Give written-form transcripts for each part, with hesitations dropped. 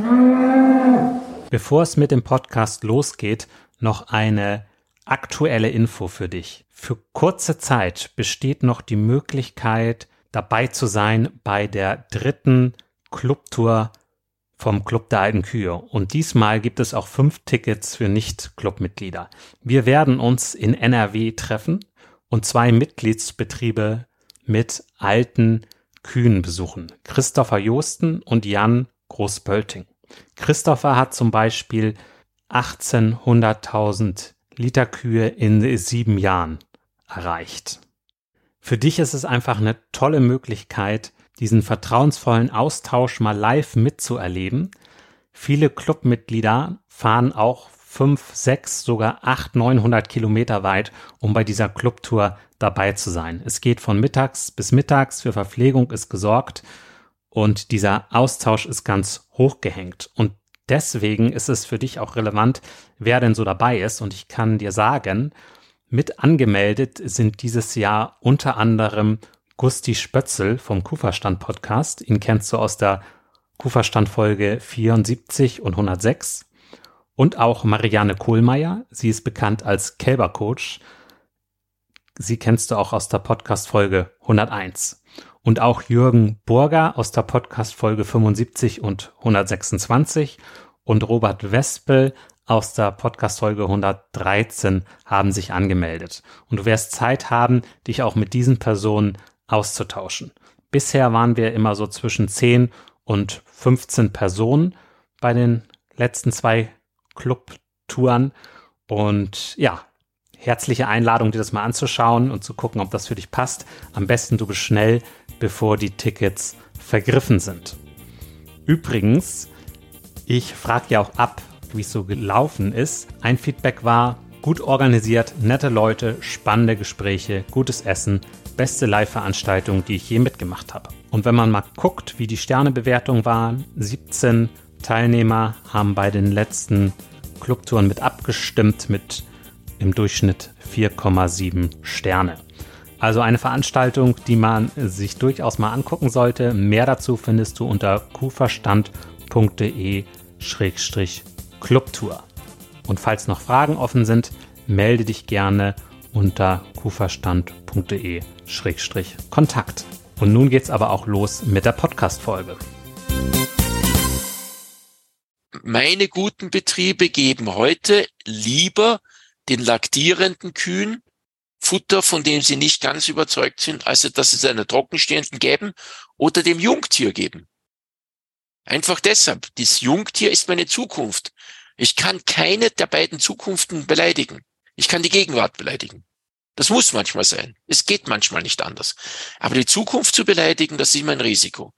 Bevor es mit dem Podcast losgeht, noch eine aktuelle Info für dich. Für kurze Zeit besteht noch die Möglichkeit, dabei zu sein bei der 3. Clubtour vom Club der alten Kühe. Und diesmal gibt es auch 5 Tickets für Nicht-Clubmitglieder. Wir werden uns in NRW treffen und 2 Mitgliedsbetriebe mit alten Kühen besuchen. Christopher Joosten und Jan Großpölting. Christopher hat zum Beispiel 1800.000 Liter Kühe in 7 Jahren erreicht. Für dich ist es einfach eine tolle Möglichkeit, diesen vertrauensvollen Austausch mal live mitzuerleben. Viele Clubmitglieder fahren auch 5, 6, sogar 800, 900 Kilometer weit, um bei dieser Clubtour dabei zu sein. Es geht von mittags bis mittags, für Verpflegung ist gesorgt und dieser Austausch ist ganz hoch gehängt. Und deswegen ist es für dich auch relevant, wer denn so dabei ist. Und ich kann dir sagen, mit angemeldet sind dieses Jahr unter anderem Gusti Spötzl vom Kuhverstand-Podcast. Ihn kennst du aus der Kuhverstand-Folge 74 und 106. Und auch Marianne Kohlmeier. Sie ist bekannt als Kälbercoach. Sie kennst du auch aus der Podcast-Folge 101. Und auch Jürgen Burger aus der Podcast-Folge 75 und 126 und Robert Wespel aus der Podcast-Folge 113 haben sich angemeldet. Und du wirst Zeit haben, dich auch mit diesen Personen auszutauschen. Bisher waren wir immer so zwischen 10 und 15 Personen bei den letzten 2 Clubtouren. Und ja, herzliche Einladung, dir das mal anzuschauen und zu gucken, ob das für dich passt. Am besten du bist schnell, bevor die Tickets vergriffen sind. Übrigens, ich frage ja auch ab, wie es so gelaufen ist. Ein Feedback war, gut organisiert, nette Leute, spannende Gespräche, gutes Essen, beste Live-Veranstaltung, die ich je mitgemacht habe. Und wenn man mal guckt, wie die Sternebewertung war, 17 Teilnehmer haben bei den letzten Clubtouren mit abgestimmt, mit im Durchschnitt 4,7 Sterne. Also eine Veranstaltung, die man sich durchaus mal angucken sollte. Mehr dazu findest du unter kuhverstand.de/Clubtour. Und falls noch Fragen offen sind, melde dich gerne unter kuhverstand.de/Kontakt. Und nun geht's aber auch los mit der Podcast-Folge. Meine guten Betriebe geben heute lieber den laktierenden Kühen Futter, von dem sie nicht ganz überzeugt sind, also dass sie es einer trockenstehenden geben oder dem Jungtier geben. Einfach deshalb, das Jungtier ist meine Zukunft. Ich kann keine der beiden Zukunften beleidigen. Ich kann die Gegenwart beleidigen. Das muss manchmal sein. Es geht manchmal nicht anders. Aber die Zukunft zu beleidigen, das ist immer ein Risiko.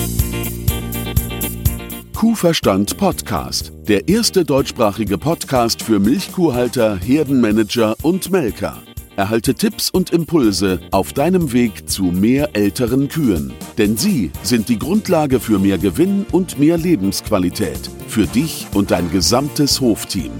Kuhverstand Podcast, der erste deutschsprachige Podcast für Milchkuhhalter, Herdenmanager und Melker. Erhalte Tipps und Impulse auf deinem Weg zu mehr älteren Kühen. Denn sie sind die Grundlage für mehr Gewinn und mehr Lebensqualität. Für dich und dein gesamtes Hofteam.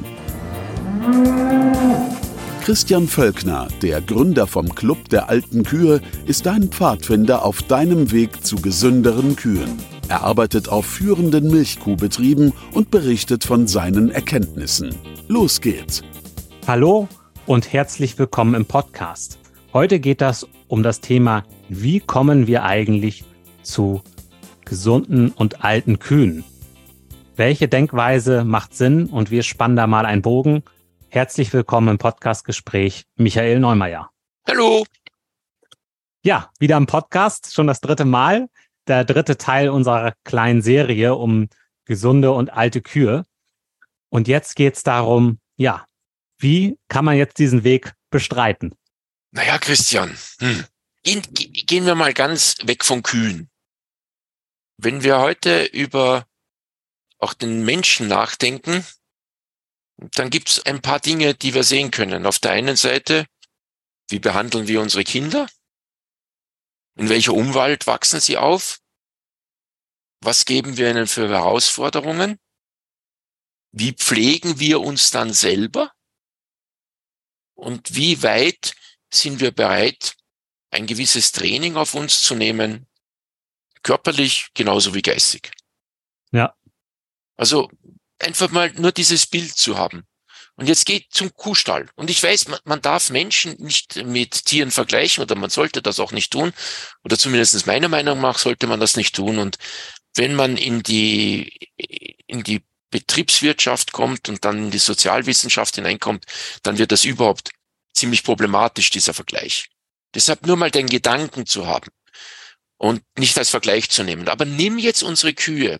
Christian Völkner, der Gründer vom Club der alten Kühe, ist dein Pfadfinder auf deinem Weg zu gesünderen Kühen. Er arbeitet auf führenden Milchkuhbetrieben und berichtet von seinen Erkenntnissen. Los geht's! Hallo und herzlich willkommen im Podcast. Heute geht es um das Thema, wie kommen wir eigentlich zu gesunden und alten Kühen? Welche Denkweise macht Sinn? Und wir spannen da mal einen Bogen. Herzlich willkommen im Podcastgespräch, Michael Neumeier. Hallo! Ja, wieder im Podcast, schon das 3. Mal. Der 3. Teil unserer kleinen Serie um gesunde und alte Kühe. Und jetzt geht es darum, ja, wie kann man jetzt diesen Weg bestreiten? Naja, Christian, gehen wir mal ganz weg von Kühen. Wenn wir heute über auch den Menschen nachdenken, dann gibt es ein paar Dinge, die wir sehen können. Auf der einen Seite, wie behandeln wir unsere Kinder? In welcher Umwelt wachsen sie auf? Was geben wir ihnen für Herausforderungen? Wie pflegen wir uns dann selber? Und wie weit sind wir bereit, ein gewisses Training auf uns zu nehmen, körperlich genauso wie geistig? Ja. Also einfach mal nur dieses Bild zu haben. Und jetzt geht zum Kuhstall. Und ich weiß, man darf Menschen nicht mit Tieren vergleichen oder man sollte das auch nicht tun. Oder zumindest meiner Meinung nach sollte man das nicht tun. Und wenn man in die Betriebswirtschaft kommt und dann in die Sozialwissenschaft hineinkommt, dann wird das überhaupt ziemlich problematisch, dieser Vergleich. Deshalb nur mal den Gedanken zu haben und nicht als Vergleich zu nehmen. Aber nimm jetzt unsere Kühe.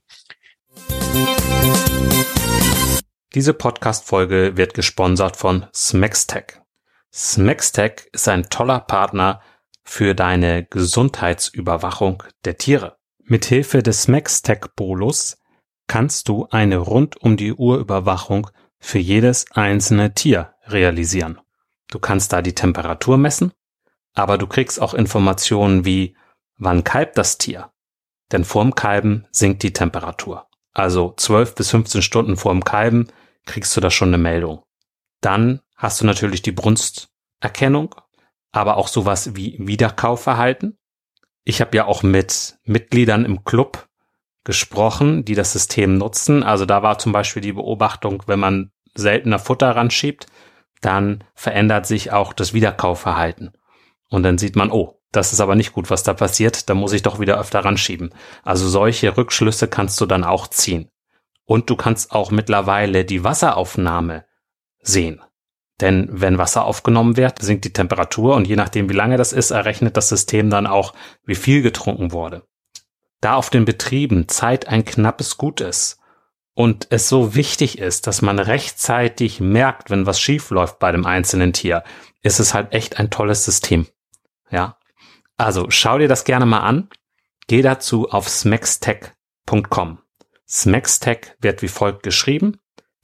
Diese Podcast-Folge wird gesponsert von Smextech. Smextech ist ein toller Partner für deine Gesundheitsüberwachung der Tiere. Mithilfe des Smextech-Bolus kannst du eine Rund-um-die-Uhr-Überwachung für jedes einzelne Tier realisieren. Du kannst da die Temperatur messen, aber du kriegst auch Informationen wie, wann kalbt das Tier? Denn vorm Kalben sinkt die Temperatur. Also 12 bis 15 Stunden vorm Kalben kriegst du da schon eine Meldung. Dann hast du natürlich die Brunsterkennung, aber auch sowas wie Wiederkaufverhalten. Ich habe ja auch mit Mitgliedern im Club gesprochen, die das System nutzen. Also da war zum Beispiel die Beobachtung, wenn man seltener Futter ranschiebt, dann verändert sich auch das Wiederkaufverhalten. Und dann sieht man, oh, das ist aber nicht gut, was da passiert, da muss ich doch wieder öfter ranschieben. Also solche Rückschlüsse kannst du dann auch ziehen. Und du kannst auch mittlerweile die Wasseraufnahme sehen. Denn wenn Wasser aufgenommen wird, sinkt die Temperatur und je nachdem, wie lange das ist, errechnet das System dann auch, wie viel getrunken wurde. Da auf den Betrieben Zeit ein knappes Gut ist und es so wichtig ist, dass man rechtzeitig merkt, wenn was schief läuft bei dem einzelnen Tier, ist es halt echt ein tolles System. Ja, also schau dir das gerne mal an. Geh dazu auf smextech.com. Smextech wird wie folgt geschrieben: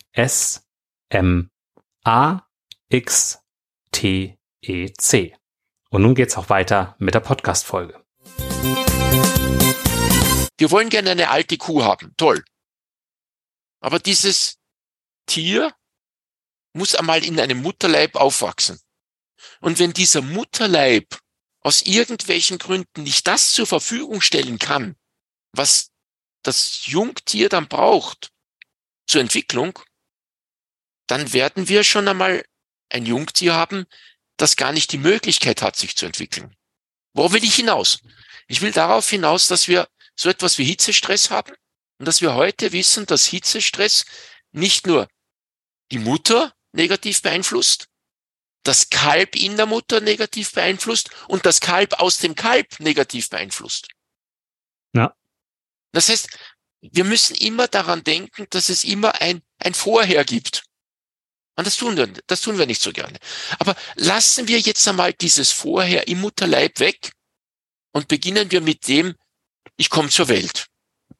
S-M-A-X-T-E-C. Und nun geht's auch weiter mit der Podcast-Folge. Wir wollen gerne eine alte Kuh haben. Toll. Aber dieses Tier muss einmal in einem Mutterleib aufwachsen. Und wenn dieser Mutterleib aus irgendwelchen Gründen nicht das zur Verfügung stellen kann, was das Jungtier dann braucht zur Entwicklung, dann werden wir schon einmal ein Jungtier haben, das gar nicht die Möglichkeit hat, sich zu entwickeln. Wo will ich hinaus? Ich will darauf hinaus, dass wir so etwas wie Hitzestress haben und dass wir heute wissen, dass Hitzestress nicht nur die Mutter negativ beeinflusst, das Kalb in der Mutter negativ beeinflusst und das Kalb aus dem Kalb negativ beeinflusst. Ja. Das heißt, wir müssen immer daran denken, dass es immer ein Vorher gibt. Und das tun wir nicht so gerne. Aber lassen wir jetzt einmal dieses Vorher im Mutterleib weg und beginnen wir mit dem, ich komme zur Welt.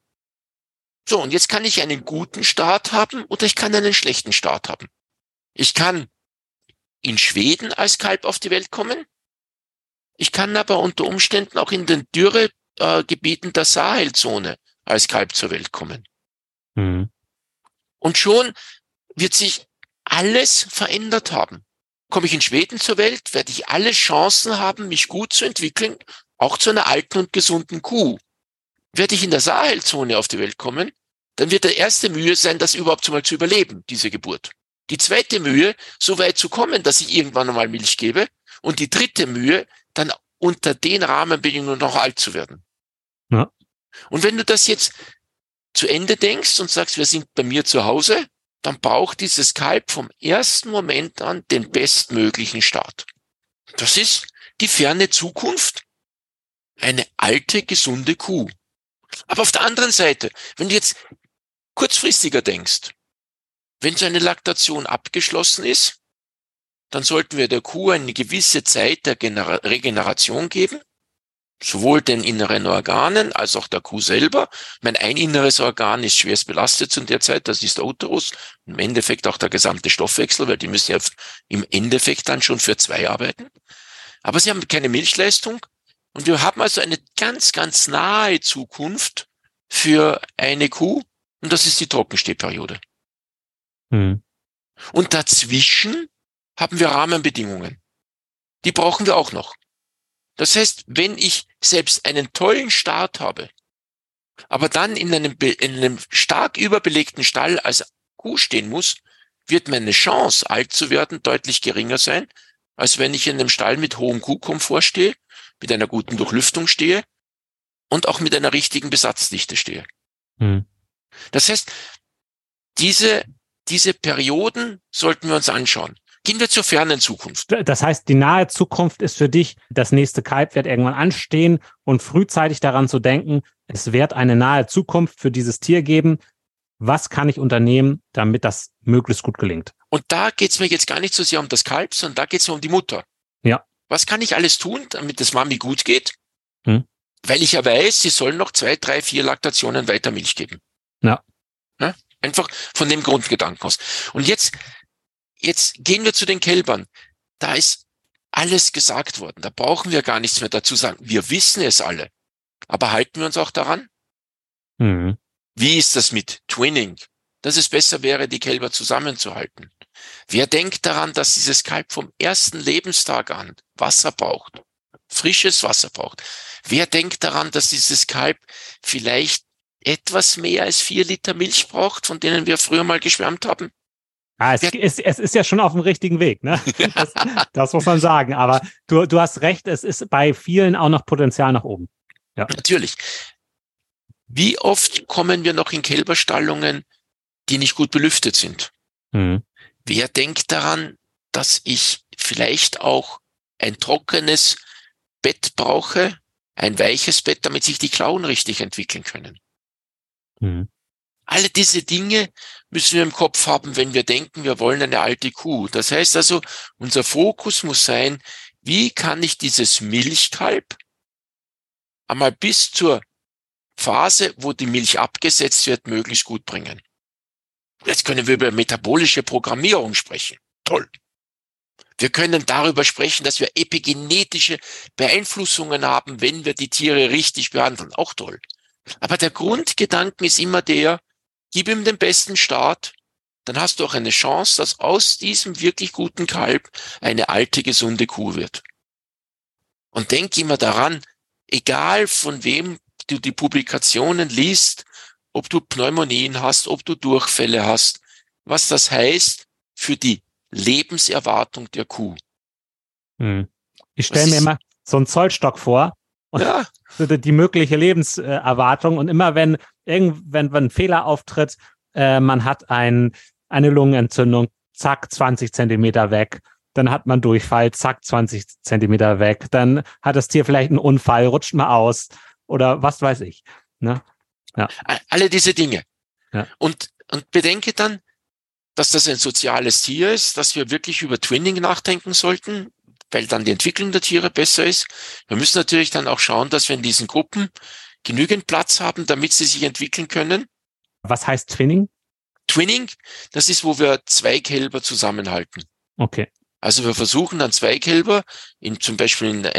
So, und jetzt kann ich einen guten Start haben oder ich kann einen schlechten Start haben. Ich kann in Schweden als Kalb auf die Welt kommen. Ich kann aber unter Umständen auch in den Dürregebieten der Sahelzone als Kalb zur Welt kommen. Mhm. Und schon wird sich alles verändert haben. Komme ich in Schweden zur Welt, werde ich alle Chancen haben, mich gut zu entwickeln, auch zu einer alten und gesunden Kuh. Werde ich in der Sahelzone auf die Welt kommen, dann wird der erste Mühe sein, das überhaupt mal zu überleben, diese Geburt. Die zweite Mühe, so weit zu kommen, dass ich irgendwann einmal Milch gebe. Und die dritte Mühe, dann unter den Rahmenbedingungen noch alt zu werden. Ja. Und wenn du das jetzt zu Ende denkst und sagst, wir sind bei mir zu Hause, dann braucht dieses Kalb vom ersten Moment an den bestmöglichen Start. Das ist die ferne Zukunft. Eine alte, gesunde Kuh. Aber auf der anderen Seite, wenn du jetzt kurzfristiger denkst, wenn so eine Laktation abgeschlossen ist, dann sollten wir der Kuh eine gewisse Zeit der Regeneration geben, sowohl den inneren Organen als auch der Kuh selber. Ein inneres Organ ist schwerst belastet zu der Zeit, das ist der Uterus, im Endeffekt auch der gesamte Stoffwechsel, weil die müssen ja im Endeffekt dann schon für 2 arbeiten. Aber sie haben keine Milchleistung und wir haben also eine ganz, ganz nahe Zukunft für eine Kuh und das ist die Trockenstehperiode. Mhm. Und dazwischen haben wir Rahmenbedingungen. Die brauchen wir auch noch. Das heißt, wenn ich selbst einen tollen Start habe aber dann in einem stark überbelegten Stall als Kuh stehen muss, wird meine Chance, alt zu werden, deutlich geringer sein, als wenn ich in einem Stall mit hohem Kuhkomfort stehe, mit einer guten Durchlüftung stehe und auch mit einer richtigen Besatzdichte stehe. Das heißt, diese Perioden sollten wir uns anschauen. Gehen wir zur fernen Zukunft. Das heißt, die nahe Zukunft ist für dich, das nächste Kalb wird irgendwann anstehen und frühzeitig daran zu denken, es wird eine nahe Zukunft für dieses Tier geben. Was kann ich unternehmen, damit das möglichst gut gelingt? Und da geht es mir jetzt gar nicht so sehr um das Kalb, sondern da geht es mir um die Mutter. Ja. Was kann ich alles tun, damit das Mami gut geht? Weil ich ja weiß, sie soll noch 2, 3, 4 Laktationen weiter Milch geben. Ja. Einfach von dem Grundgedanken aus. Und jetzt gehen wir zu den Kälbern. Da ist alles gesagt worden. Da brauchen wir gar nichts mehr dazu sagen. Wir wissen es alle. Aber halten wir uns auch daran? Wie ist das mit Twinning? Dass es besser wäre, die Kälber zusammenzuhalten. Wer denkt daran, dass dieses Kalb vom ersten Lebenstag an Wasser braucht? Frisches Wasser braucht. Wer denkt daran, dass dieses Kalb vielleicht etwas mehr als 4 Liter Milch braucht, von denen wir früher mal geschwärmt haben? Es ist ja schon auf dem richtigen Weg, ne? Das muss man sagen. Aber du hast recht, es ist bei vielen auch noch Potenzial nach oben. Ja. Natürlich. Wie oft kommen wir noch in Kälberstallungen, die nicht gut belüftet sind? Wer denkt daran, dass ich vielleicht auch ein trockenes Bett brauche, ein weiches Bett, damit sich die Klauen richtig entwickeln können? Alle diese Dinge müssen wir im Kopf haben, wenn wir denken, wir wollen eine alte Kuh. Das heißt also, unser Fokus muss sein, wie kann ich dieses Milchkalb einmal bis zur Phase, wo die Milch abgesetzt wird, möglichst gut bringen. Jetzt können wir über metabolische Programmierung sprechen. Toll. Wir können darüber sprechen, dass wir epigenetische Beeinflussungen haben, wenn wir die Tiere richtig behandeln. Auch toll. Aber der Grundgedanke ist immer der, gib ihm den besten Start, dann hast du auch eine Chance, dass aus diesem wirklich guten Kalb eine alte, gesunde Kuh wird. Und denk immer daran, egal von wem du die Publikationen liest, ob du Pneumonien hast, ob du Durchfälle hast, was das heißt für die Lebenserwartung der Kuh. Ich stelle mir immer so einen Zollstock vor und die mögliche Lebenserwartung, und immer wenn ein Fehler auftritt, man hat eine Lungenentzündung, zack, 20 Zentimeter weg. Dann hat man Durchfall, zack, 20 Zentimeter weg. Dann hat das Tier vielleicht einen Unfall, rutscht mal aus oder was weiß ich. Ne? Ja. Alle diese Dinge. Ja. Und bedenke dann, dass das ein soziales Tier ist, dass wir wirklich über Twinning nachdenken sollten, weil dann die Entwicklung der Tiere besser ist. Wir müssen natürlich dann auch schauen, dass wir in diesen Gruppen genügend Platz haben, damit sie sich entwickeln können. Was heißt Twinning? Twinning, das ist, wo wir 2 Kälber zusammenhalten. Okay. Also wir versuchen dann 2 Kälber zum Beispiel in so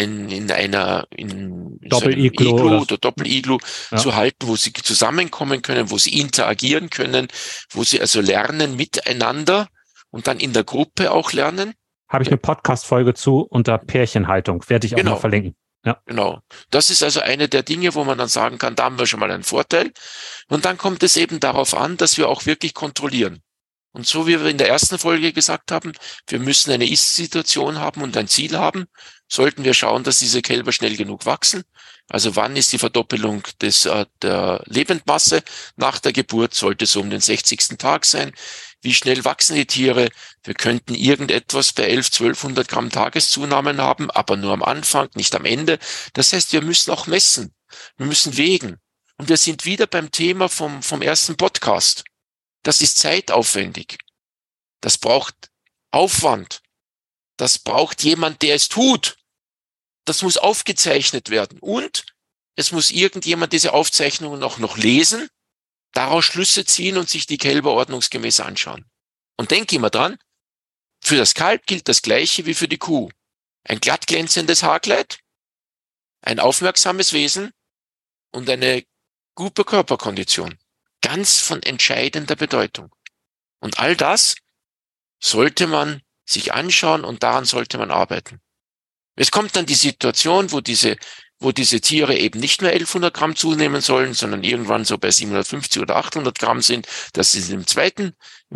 einem Iglu oder Doppel-Iglu zu halten, wo sie zusammenkommen können, wo sie interagieren können, wo sie also lernen miteinander und dann in der Gruppe auch lernen. Habe ich eine Podcast-Folge zu unter Pärchenhaltung. Werde ich auch mal verlinken. Ja. Genau. Das ist also eine der Dinge, wo man dann sagen kann, da haben wir schon mal einen Vorteil. Und dann kommt es eben darauf an, dass wir auch wirklich kontrollieren. Und so wie wir in der ersten Folge gesagt haben, wir müssen eine Ist-Situation haben und ein Ziel haben, sollten wir schauen, dass diese Kälber schnell genug wachsen. Also wann ist die Verdoppelung der Lebendmasse? Nach der Geburt sollte es um den 60. Tag sein. Wie schnell wachsen die Tiere? Wir könnten irgendetwas bei 1200 Gramm Tageszunahmen haben, aber nur am Anfang, nicht am Ende. Das heißt, wir müssen auch messen. Wir müssen wägen. Und wir sind wieder beim Thema vom ersten Podcast. Das ist zeitaufwendig. Das braucht Aufwand. Das braucht jemand, der es tut. Das muss aufgezeichnet werden. Und es muss irgendjemand diese Aufzeichnungen auch noch lesen, daraus Schlüsse ziehen und sich die Kälber ordnungsgemäß anschauen. Und denk immer dran, für das Kalb gilt das Gleiche wie für die Kuh. Ein glatt glänzendes Haarkleid, ein aufmerksames Wesen und eine gute Körperkondition. Ganz von entscheidender Bedeutung. Und all das sollte man sich anschauen und daran sollte man arbeiten. Es kommt dann die Situation, wo diese wo diese Tiere eben nicht mehr 1100 Gramm zunehmen sollen, sondern irgendwann so bei 750 oder 800 Gramm sind. Das ist im zweiten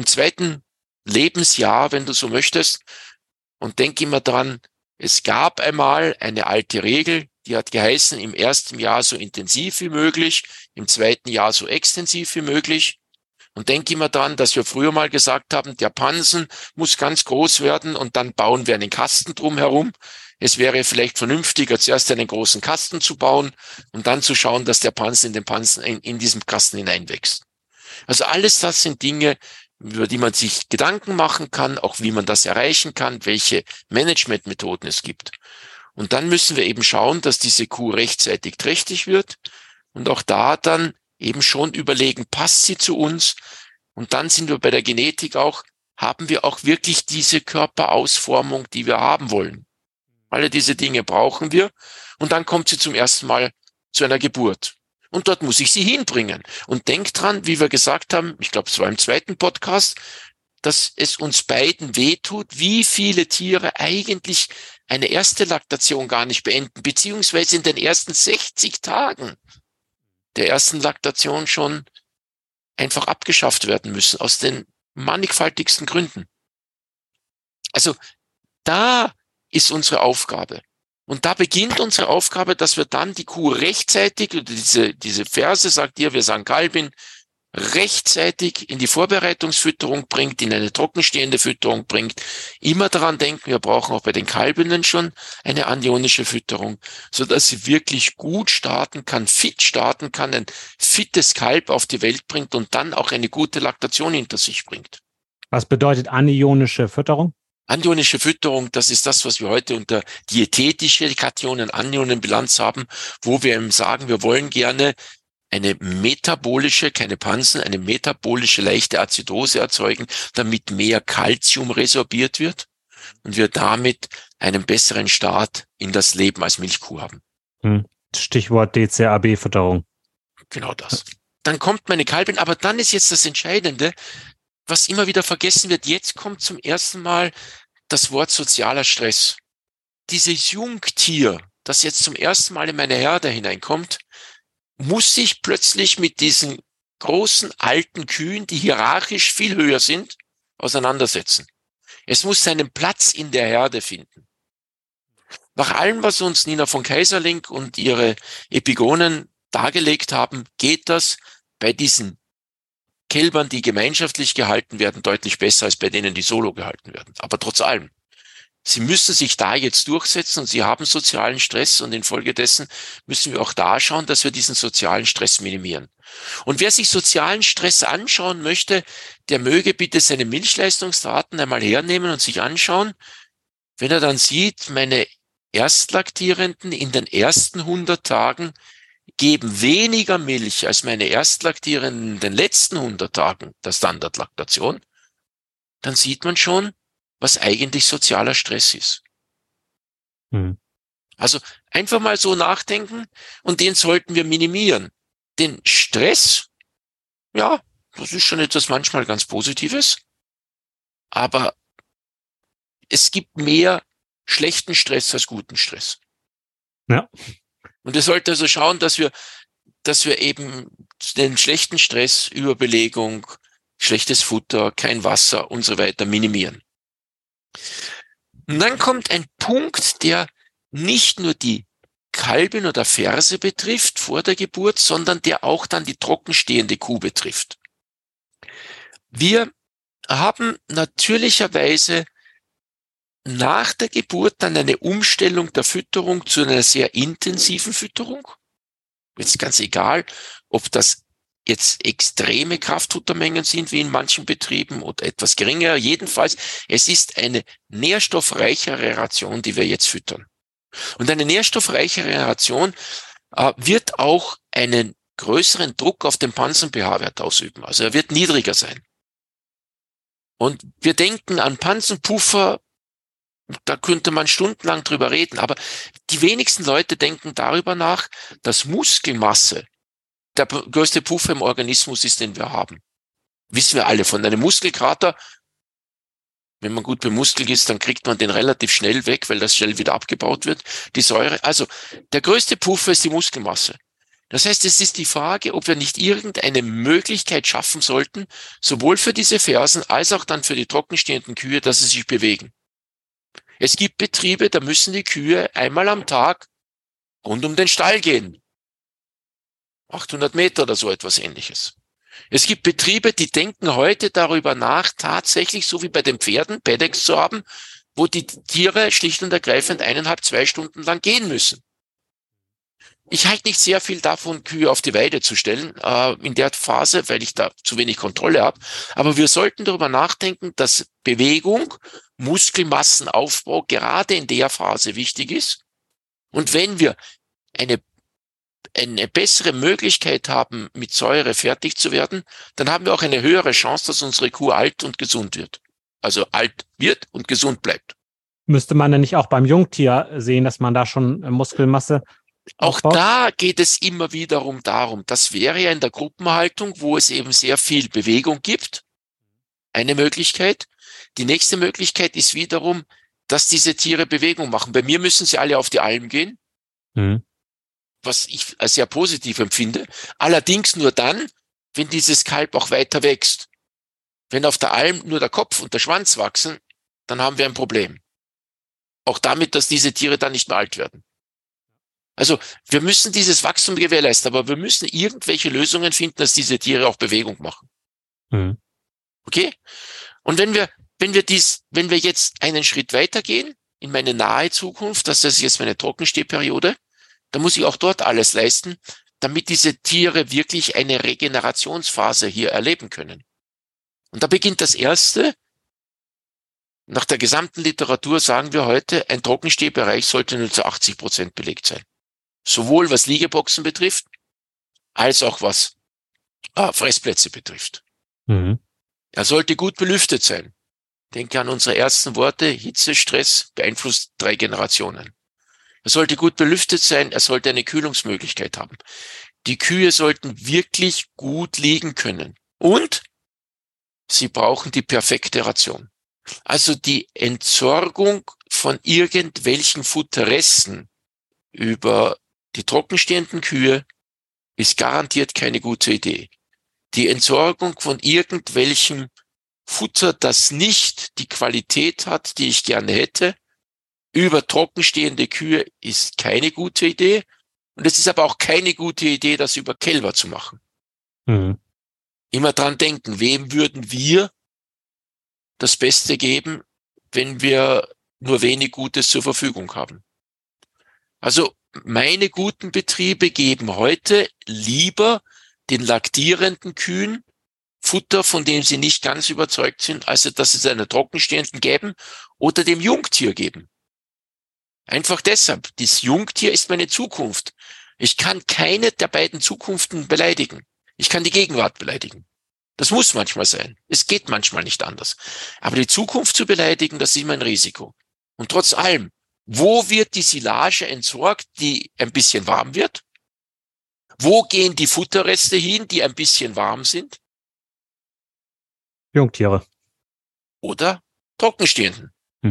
Lebensjahr, wenn du so möchtest. Und denk immer dran, es gab einmal eine alte Regel, die hat geheißen, im ersten Jahr so intensiv wie möglich, im zweiten Jahr so extensiv wie möglich. Und denk immer dran, dass wir früher mal gesagt haben, der Pansen muss ganz groß werden und dann bauen wir einen Kasten drumherum. Es wäre vielleicht vernünftiger, zuerst einen großen Kasten zu bauen und dann zu schauen, dass der Pansen in diesem Kasten hineinwächst. Also alles das sind Dinge, über die man sich Gedanken machen kann, auch wie man das erreichen kann, welche Managementmethoden es gibt. Und dann müssen wir eben schauen, dass diese Kuh rechtzeitig trächtig wird und auch da dann eben schon überlegen, passt sie zu uns? Und dann sind wir bei der Genetik auch, haben wir auch wirklich diese Körperausformung, die wir haben wollen? Alle diese Dinge brauchen wir und dann kommt sie zum ersten Mal zu einer Geburt. Und dort muss ich sie hinbringen. Und denkt dran, wie wir gesagt haben, ich glaube, es war im zweiten Podcast, dass es uns beiden wehtut, wie viele Tiere eigentlich eine erste Laktation gar nicht beenden, beziehungsweise in den ersten 60 Tagen der ersten Laktation schon einfach abgeschafft werden müssen, aus den mannigfaltigsten Gründen. Also da ist unsere Aufgabe. Und da beginnt unsere Aufgabe, dass wir dann die Kuh rechtzeitig, diese Verse sagt ihr, wir sagen Kalbin, rechtzeitig in die Vorbereitungsfütterung bringt, in eine trockenstehende Fütterung bringt. Immer daran denken, wir brauchen auch bei den Kalbinnen schon eine anionische Fütterung, so dass sie wirklich gut starten kann, fit starten kann, ein fittes Kalb auf die Welt bringt und dann auch eine gute Laktation hinter sich bringt. Was bedeutet anionische Fütterung? Anionische Fütterung, das ist das, was wir heute unter diätetische Kationen-Anionen-Bilanz haben, wo wir eben sagen, wir wollen gerne eine metabolische, keine Pansen, eine metabolische leichte Azidose erzeugen, damit mehr Calcium resorbiert wird und wir damit einen besseren Start in das Leben als Milchkuh haben. Stichwort DCAB-Fütterung. Genau das. Dann kommt meine Kalbin, aber dann ist jetzt das Entscheidende, was immer wieder vergessen wird. Jetzt kommt zum ersten Mal das Wort sozialer Stress. Dieses Jungtier, das jetzt zum ersten Mal in meine Herde hineinkommt, muss sich plötzlich mit diesen großen alten Kühen, die hierarchisch viel höher sind, auseinandersetzen. Es muss seinen Platz in der Herde finden. Nach allem, was uns Nina von Keyserlingk und ihre Epigonen dargelegt haben, geht das bei diesen Kälbern, die gemeinschaftlich gehalten werden, deutlich besser als bei denen, die solo gehalten werden. Aber trotz allem, sie müssen sich da jetzt durchsetzen und sie haben sozialen Stress und infolgedessen müssen wir auch da schauen, dass wir diesen sozialen Stress minimieren. Und wer sich sozialen Stress anschauen möchte, der möge bitte seine Milchleistungsdaten einmal hernehmen und sich anschauen. Wenn er dann sieht, meine Erstlaktierenden in den ersten 100 Tagen geben weniger Milch als meine Erstlaktierenden in den letzten 100 Tagen der Standardlaktation, dann sieht man schon, was eigentlich sozialer Stress ist. Also einfach mal so nachdenken und den sollten wir minimieren. Den Stress, ja, das ist schon etwas manchmal ganz Positives, aber es gibt mehr schlechten Stress als guten Stress. Ja. Und wir sollten also schauen, dass wir eben den schlechten Stress, Überbelegung, schlechtes Futter, kein Wasser und so weiter minimieren. Und dann kommt ein Punkt, der nicht nur die Kalbin oder Ferse betrifft vor der Geburt, sondern der auch dann die trockenstehende Kuh betrifft. Wir haben natürlicherweise nach der Geburt dann eine Umstellung der Fütterung zu einer sehr intensiven Fütterung. Jetzt ganz egal, ob das jetzt extreme Kraftfuttermengen sind, wie in manchen Betrieben, oder etwas geringer. Jedenfalls, es ist eine nährstoffreichere Ration, die wir jetzt füttern. Und eine nährstoffreichere Ration wird auch einen größeren Druck auf den Pansen-pH-Wert ausüben. Also er wird niedriger sein. Und wir denken an Pansenpuffer, da könnte man stundenlang drüber reden, aber die wenigsten Leute denken darüber nach, dass Muskelmasse der größte Puffer im Organismus ist, den wir haben. Wissen wir alle von einem Muskelkater. Wenn man gut bemuskelt ist, dann kriegt man den relativ schnell weg, weil das schnell wieder abgebaut wird, die Säure. Also der größte Puffer ist die Muskelmasse. Das heißt, es ist die Frage, ob wir nicht irgendeine Möglichkeit schaffen sollten, sowohl für diese Fersen als auch dann für die trockenstehenden Kühe, dass sie sich bewegen. Es gibt Betriebe, da müssen die Kühe einmal am Tag rund um den Stall gehen. 800 Meter oder so etwas Ähnliches. Es gibt Betriebe, die denken heute darüber nach, tatsächlich so wie bei den Pferden Paddocks zu haben, wo die Tiere schlicht und ergreifend 1,5, 2 Stunden lang gehen müssen. Ich halte nicht sehr viel davon, Kühe auf die Weide zu stellen, in der Phase, weil ich da zu wenig Kontrolle habe. Aber wir sollten darüber nachdenken, dass Bewegung, Muskelmassenaufbau gerade in der Phase wichtig ist. Und wenn wir eine bessere Möglichkeit haben, mit Säure fertig zu werden, dann haben wir auch eine höhere Chance, dass unsere Kuh alt und gesund wird. Also alt wird und gesund bleibt. Müsste man denn nicht auch beim Jungtier sehen, dass man da schon Muskelmasse Auch aufbaut? da geht es immer wiederum darum, das wäre ja in der Gruppenhaltung, wo es eben sehr viel Bewegung gibt, eine Möglichkeit. Die nächste Möglichkeit ist wiederum, dass diese Tiere Bewegung machen. Bei mir müssen sie alle auf die Alm gehen, was ich als sehr positiv empfinde. Allerdings nur dann, wenn dieses Kalb auch weiter wächst. Wenn auf der Alm nur der Kopf und der Schwanz wachsen, dann haben wir ein Problem. Auch damit, dass diese Tiere dann nicht mehr alt werden. Also wir müssen dieses Wachstum gewährleisten, aber wir müssen irgendwelche Lösungen finden, dass diese Tiere auch Bewegung machen. Okay? Und wenn wir jetzt einen Schritt weitergehen, in meine nahe Zukunft, das ist jetzt meine Trockenstehperiode, dann muss ich auch dort alles leisten, damit diese Tiere wirklich eine Regenerationsphase hier erleben können. Und da beginnt das Erste. Nach der gesamten Literatur sagen wir heute, ein Trockenstehbereich sollte nur zu 80% belegt sein. Sowohl was Liegeboxen betrifft, als auch was Fressplätze betrifft. Er sollte gut belüftet sein. Denke an unsere ersten Worte, Hitze, Stress beeinflusst 3 Generationen. Er sollte gut belüftet sein, er sollte eine Kühlungsmöglichkeit haben. Die Kühe sollten wirklich gut liegen können. Und sie brauchen die perfekte Ration. Also die Entsorgung von irgendwelchen Futterresten über die trockenstehenden Kühe ist garantiert keine gute Idee. Die Entsorgung von irgendwelchem Futter, das nicht die Qualität hat, die ich gerne hätte, über trockenstehende Kühe ist keine gute Idee. Und es ist aber auch keine gute Idee, das über Kälber zu machen. Immer dran denken, wem würden wir das Beste geben, wenn wir nur wenig Gutes zur Verfügung haben. Also meine guten Betriebe geben heute lieber den laktierenden Kühen Futter, von dem sie nicht ganz überzeugt sind, als dass sie es einer trockenstehenden geben oder dem Jungtier geben. Einfach deshalb, das Jungtier ist meine Zukunft. Ich kann keine der beiden Zukunften beleidigen. Ich kann die Gegenwart beleidigen. Das muss manchmal sein. Es geht manchmal nicht anders. Aber die Zukunft zu beleidigen, das ist immer ein Risiko. Und trotz allem, wo wird die Silage entsorgt, die ein bisschen warm wird? Wo gehen die Futterreste hin, die ein bisschen warm sind? Jungtiere. Oder trockenstehenden.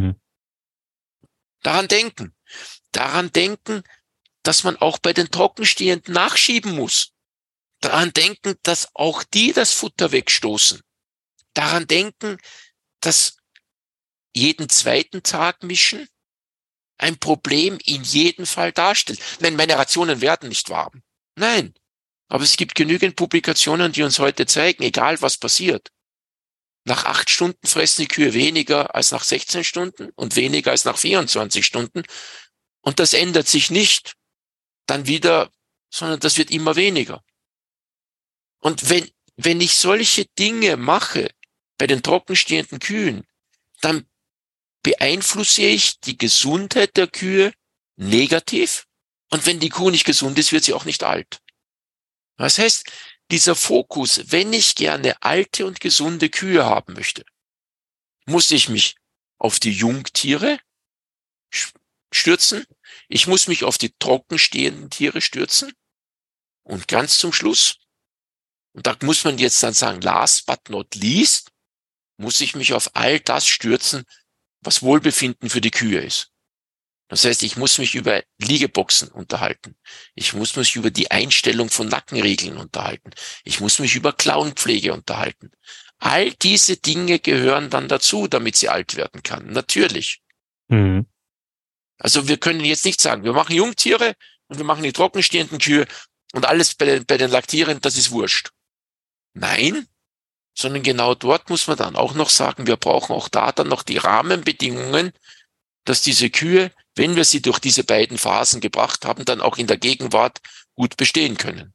Daran denken. Daran denken, dass man auch bei den Trockenstehenden nachschieben muss. Daran denken, dass auch die das Futter wegstoßen. Daran denken, dass jeden zweiten Tag mischen ein Problem in jedem Fall darstellt. Nein, meine Rationen werden nicht warm. Nein, aber es gibt genügend Publikationen, die uns heute zeigen, egal was passiert. Nach 8 Stunden fressen die Kühe weniger als nach 16 Stunden und weniger als nach 24 Stunden. Und das ändert sich nicht dann wieder, sondern das wird immer weniger. Und wenn ich solche Dinge mache bei den trockenstehenden Kühen, dann beeinflusse ich die Gesundheit der Kühe negativ. Und wenn die Kuh nicht gesund ist, wird sie auch nicht alt. Das heißt, dieser Fokus, wenn ich gerne alte und gesunde Kühe haben möchte, muss ich mich auf die Jungtiere stürzen. Ich muss mich auf die trockenstehenden Tiere stürzen. Und ganz zum Schluss, und da muss man jetzt dann sagen, last but not least, muss ich mich auf all das stürzen, was Wohlbefinden für die Kühe ist. Das heißt, ich muss mich über Liegeboxen unterhalten. Ich muss mich über die Einstellung von Nackenriegeln unterhalten. Ich muss mich über Klauenpflege unterhalten. All diese Dinge gehören dann dazu, damit sie alt werden kann. Natürlich. Mhm. Also wir können jetzt nicht sagen, wir machen Jungtiere und wir machen die trockenstehenden Kühe und alles bei den Laktierenden, das ist wurscht. Nein, sondern genau dort muss man dann auch noch sagen, wir brauchen auch da dann noch die Rahmenbedingungen, dass diese Kühe, wenn wir sie durch diese beiden Phasen gebracht haben, dann auch in der Gegenwart gut bestehen können.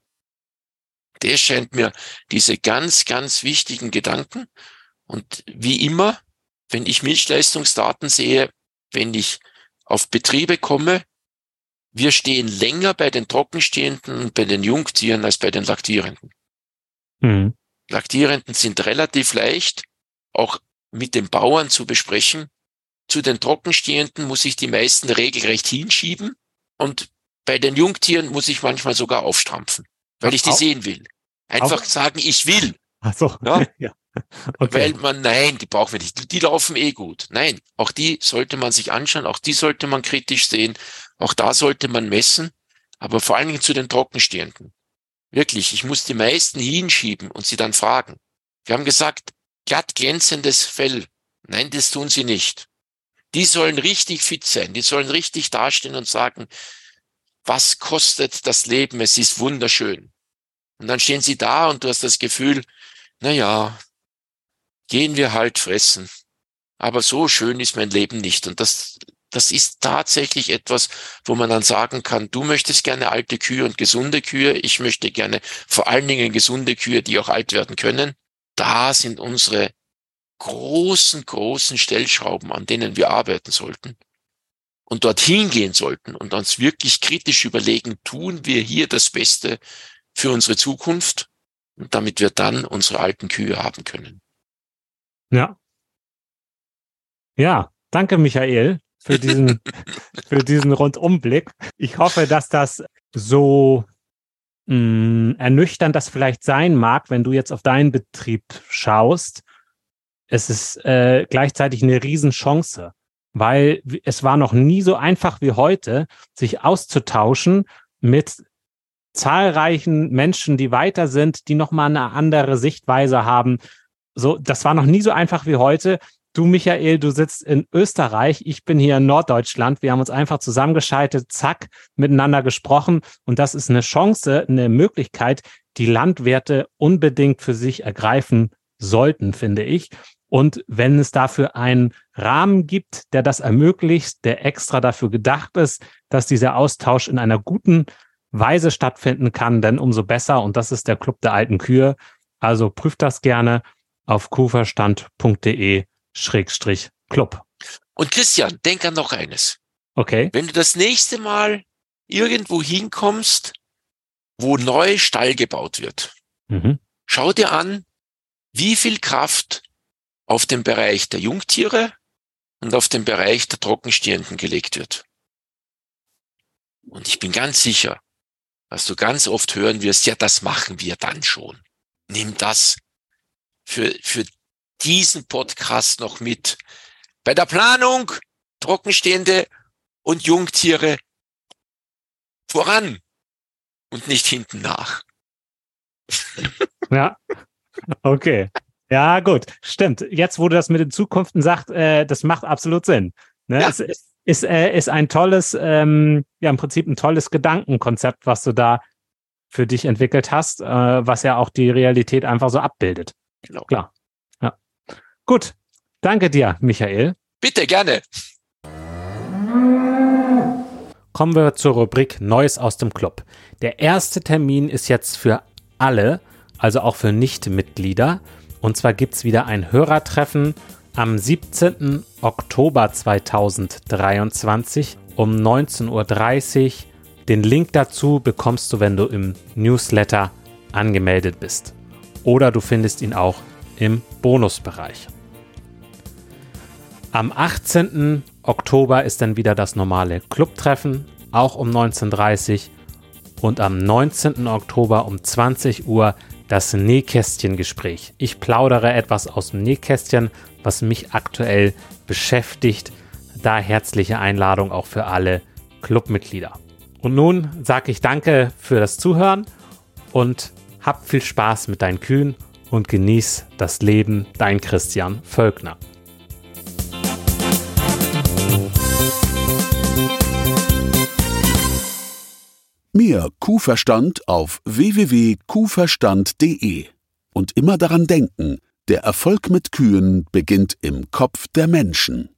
Das scheint mir diese ganz, ganz wichtigen Gedanken. Und wie immer, wenn ich Milchleistungsdaten sehe, wenn ich auf Betriebe komme, wir stehen länger bei den Trockenstehenden und bei den Jungtieren als bei den Laktierenden. Mhm. Laktierenden sind relativ leicht, auch mit den Bauern zu besprechen. Zu den Trockenstehenden muss ich die meisten regelrecht hinschieben und bei den Jungtieren muss ich manchmal sogar aufstrampfen, weil ich die sehen will. Einfach sagen, ich will. Ach so. Ja? Ja. Okay. Weil die brauchen wir nicht. Die laufen eh gut. Nein, auch die sollte man sich anschauen, auch die sollte man kritisch sehen, auch da sollte man messen, aber vor allen Dingen zu den Trockenstehenden. Wirklich, ich muss die meisten hinschieben und sie dann fragen. Wir haben gesagt, glatt glänzendes Fell. Nein, das tun sie nicht. Die sollen richtig fit sein, die sollen richtig dastehen und sagen, was kostet das Leben, es ist wunderschön. Und dann stehen sie da und du hast das Gefühl, naja, gehen wir halt fressen. Aber so schön ist mein Leben nicht. Und das ist tatsächlich etwas, wo man dann sagen kann, du möchtest gerne alte Kühe und gesunde Kühe. Ich möchte gerne vor allen Dingen gesunde Kühe, die auch alt werden können. Da sind unsere großen Stellschrauben, an denen wir arbeiten sollten und dorthin gehen sollten und uns wirklich kritisch überlegen, tun wir hier das Beste für unsere Zukunft, und damit wir dann unsere alten Kühe haben können. Ja. Ja, danke Michael für diesen, für diesen Rundumblick. Ich hoffe, dass das so ernüchternd das vielleicht sein mag, wenn du jetzt auf deinen Betrieb schaust. Es ist gleichzeitig eine Riesenchance, weil es war noch nie so einfach wie heute, sich auszutauschen mit zahlreichen Menschen, die weiter sind, die nochmal eine andere Sichtweise haben. So, das war noch nie so einfach wie heute. Du, Michael, du sitzt in Österreich, ich bin hier in Norddeutschland. Wir haben uns einfach zusammengeschaltet, zack, miteinander gesprochen. Und das ist eine Chance, eine Möglichkeit, die Landwirte unbedingt für sich ergreifen sollten, finde ich. Und wenn es dafür einen Rahmen gibt, der das ermöglicht, der extra dafür gedacht ist, dass dieser Austausch in einer guten Weise stattfinden kann, dann umso besser. Und das ist der Club der alten Kühe. Also prüft das gerne auf kuhverstand.de/Club. Und Christian, denk an noch eines. Okay. Wenn du das nächste Mal irgendwo hinkommst, wo neu Stall gebaut wird, schau dir an, wie viel Kraft auf den Bereich der Jungtiere und auf den Bereich der Trockenstehenden gelegt wird. Und ich bin ganz sicher, was du ganz oft hören wirst, ja, das machen wir dann schon. Nimm das für diesen Podcast noch mit. Bei der Planung Trockenstehende und Jungtiere voran und nicht hinten nach. Ja, okay. Ja, gut, stimmt. Jetzt, wo du das mit den Zukunften sagst, das macht absolut Sinn. Ne? Ja. Es ist ein tolles, im Prinzip ein tolles Gedankenkonzept, was du da für dich entwickelt hast, was ja auch die Realität einfach so abbildet. Genau. Klar. Ja. Gut, danke dir, Michael. Bitte, gerne. Kommen wir zur Rubrik Neues aus dem Club. Der erste Termin ist jetzt für alle, also auch für Nicht-Mitglieder. Und zwar gibt es wieder ein Hörertreffen am 17. Oktober 2023 um 19:30 Uhr. Den Link dazu bekommst du, wenn du im Newsletter angemeldet bist. Oder du findest ihn auch im Bonusbereich. Am 18. Oktober ist dann wieder das normale Clubtreffen, auch um 19:30 Uhr. Und am 19. Oktober um 20 Uhr das Nähkästchen-Gespräch. Ich plaudere etwas aus dem Nähkästchen, was mich aktuell beschäftigt. Da herzliche Einladung auch für alle Clubmitglieder. Und nun sage ich danke für das Zuhören und hab viel Spaß mit deinen Kühen und genieß das Leben. Dein Christian Völkner. Mehr Kuhverstand auf www.kuhverstand.de. Und immer daran denken, der Erfolg mit Kühen beginnt im Kopf der Menschen.